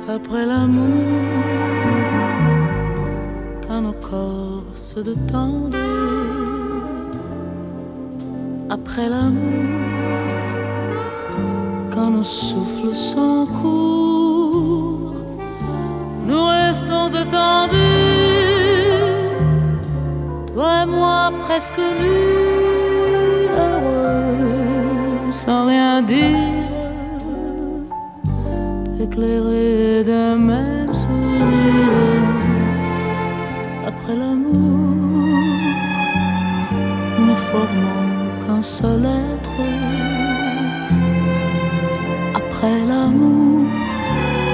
Après l'amour, quand nos corps se détendent. Après l'amour, quand nos souffles sont courts, nous restons étendus, toi et moi presque nus, heureux, sans rien dire, éclairés d'un même sourire. Après l'amour, nous ne formons qu'un seul être. Après l'amour,